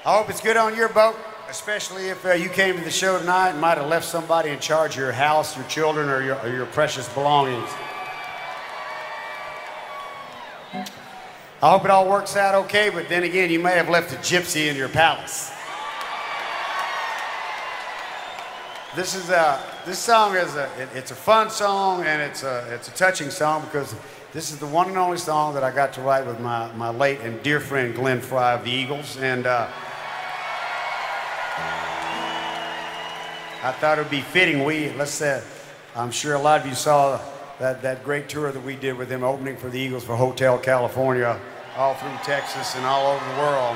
I hope it's good on your boat, especially if you came to the show tonight and might have left somebody in charge of your house, your children, or your precious belongings. I hope it all works out okay, but then again, you may have left a gypsy in your palace. This song is it's a fun song, and it's a touching song because this is the one and only song that I got to write with my late and dear friend Glenn Frey of the Eagles, and I thought it would be fitting. I'm sure a lot of you saw that great tour that we did with them, opening for the Eagles for Hotel California, all through Texas and all over the world.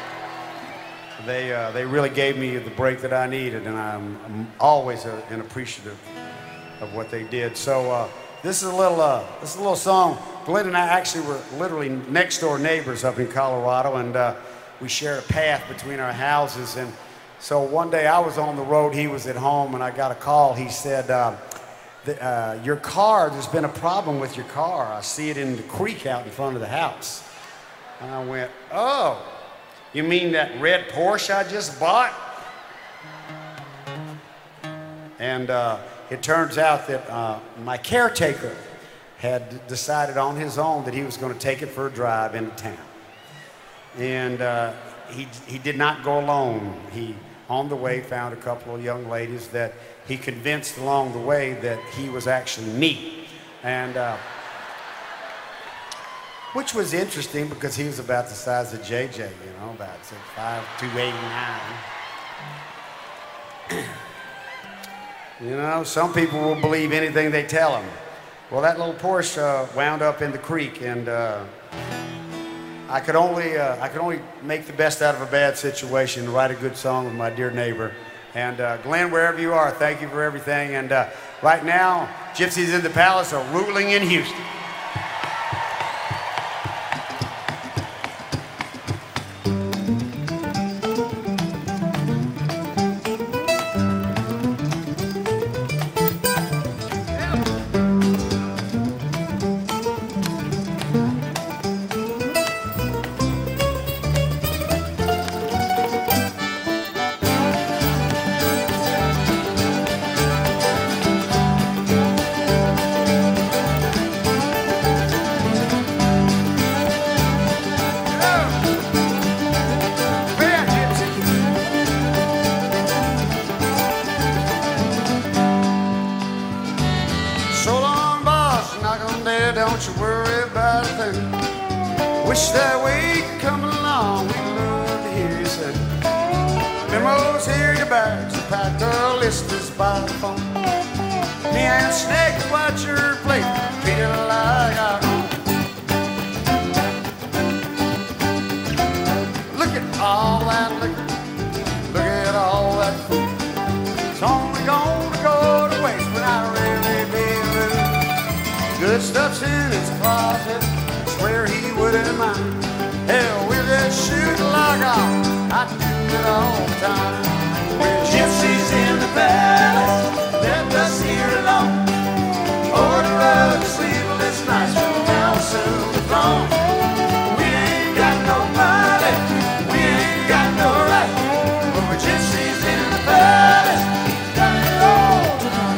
They really gave me the break that I needed, and I'm always an appreciative of what they did. So this is a little song. Glenn and I actually were literally next door neighbors up in Colorado, and we shared a path between our houses. And so one day I was on the road, he was at home, and I got a call. He said, your car, there's been a problem with your car. I see it in the creek out in front of the house. And I went, oh, you mean that red Porsche I just bought? And it turns out that my caretaker had decided on his own that he was going to take it for a drive into town. And he did not go alone. He, on the way, found a couple of young ladies that he convinced along the way that he was actually me. And which was interesting because he was about the size of JJ, you know, about 6'5", 289. You know, some people will believe anything they tell them. Well, that little Porsche wound up in the creek, and I could only make the best out of a bad situation and write a good song with my dear neighbor. And Glenn, wherever you are, thank you for everything. And right now, Gypsies in the Palace are ruling in Houston. Don't you worry about a thing. Wish that we could come along. We'd love to hear you sing. Memos, here your bags. You packed a list is by the phone. Me and Snake watch your plate. Treat it like our own. Look at all that liquor. Look at all that food. It's only gonna go to waste when I really be rude. Good stuff's in his closet, swear he wouldn't mind. Hell, we'll just shoot like I do it all the time. We're gypsies in the palace, left us here alone. Order of the sleeveless nights from now soon to dawn. We ain't got no money, we ain't got no right, but we're gypsies in the palace, got it all tonight.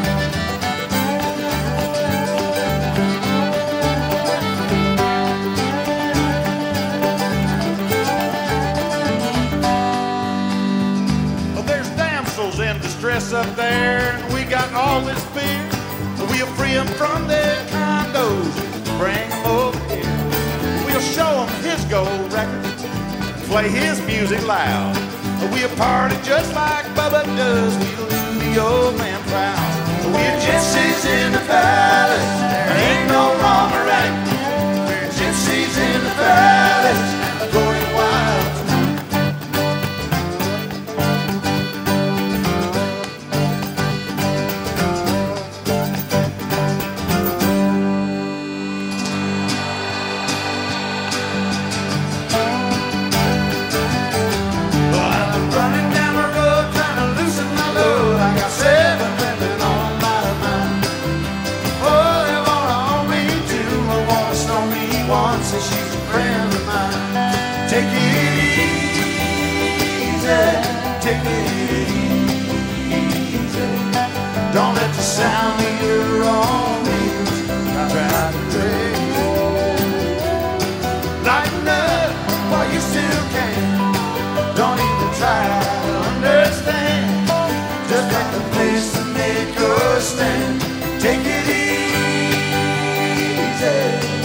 In distress up there, and we got all this beer. We'll free them from their condos, bring them over here. We'll show them his gold records, play his music loud. We'll party just like Bubba does, we'll do the old man proud. We're gypsies in the palace, there ain't no wrong or right. We're gypsies in the palace, going wild. She's a friend take it easy. Don't let the sound of your own wheels drive you crazy. Lighten up while you still can. Don't even try to understand. Just like the place to make your stand. Take it easy.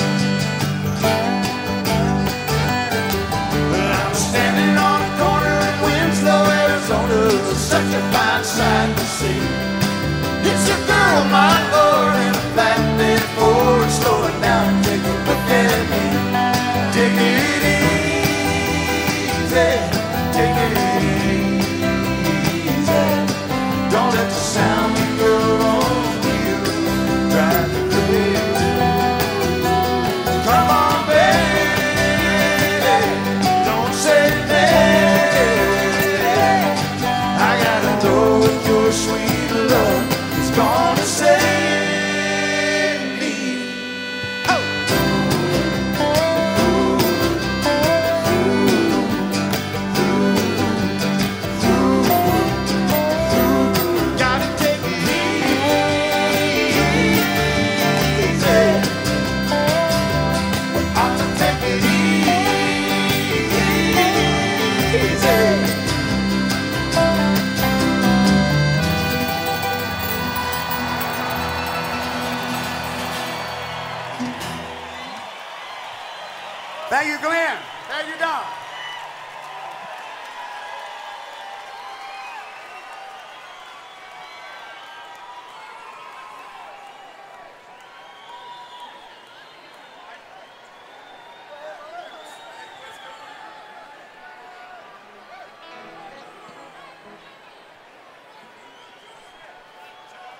I'm standing on a corner in Winslow, Arizona. Such a fine sight to see. It's a girl, my Lord, in a flatbed Ford, slowing down and take a look at me. Take it easy, take it easy. Don't let the sound of your own wheel drive you crazy. Come on, baby, don't say nay. I gotta know if your sweet love is gonna save me. Oh. Gotta take it easy. Ought to take it easy. Thank you, Glenn. Thank you, Don.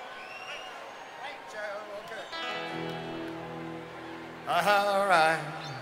All right.